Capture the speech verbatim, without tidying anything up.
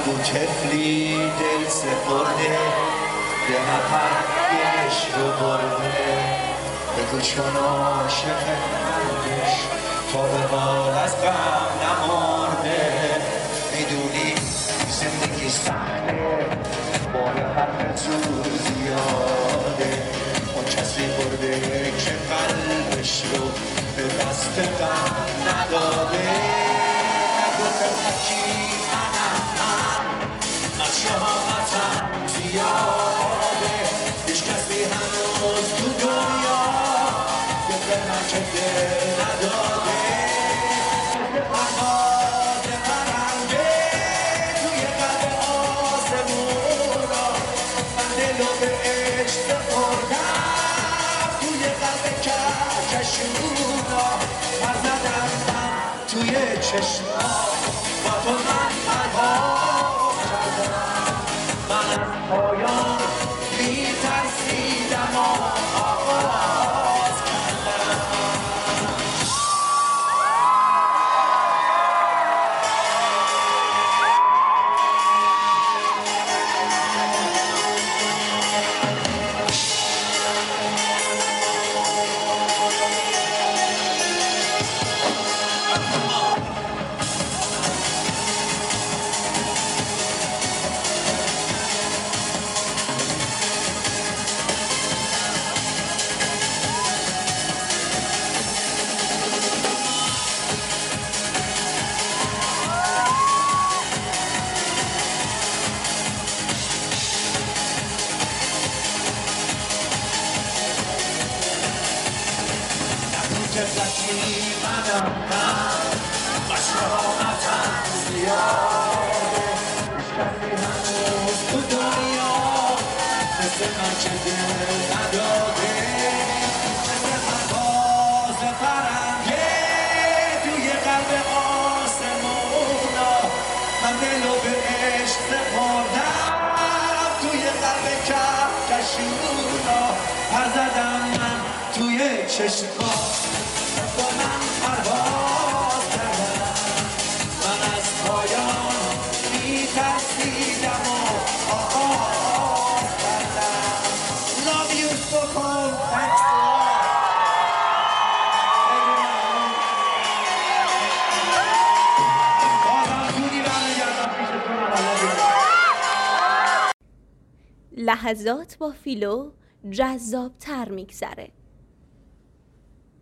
نگو طفلی دل سپرده یه نفرش رو برده بگو چون عاشق قلبش تا به بال از غم نمرده میدونی زندگی سخته بار حرف زور زیاده اون کسی برده که قلبش رو به دست غم نداده نگو ترکی از شهامتم زیاده هیچ کسی هنوز تو دنیا یه به که دل نداده مثل پرواز پرنده توی قلب آسمونا من دلو به عشق سپردم توی قلب کهکشونا پر زدم من توی چشما با تو من پرواز من از پایان بی ترسیدم و آغاز کردم تفلکی منم من و شهامتم زیاده هیچ کسی هنوز تو دنیا مثل من که دل نداده مثل پرواز پرنده توی قلب آسمونا من دلو به عشق سپردم توی قلب کهکشونا پر زدم من توی چشما با من پرواز کردم من از پایان بی ترسیدم و آغاز کردم Love you Stockholm Thanks a lot بازم زودی برمیگردم پیشتون لحظات با فیلو جذاب تر میگذره.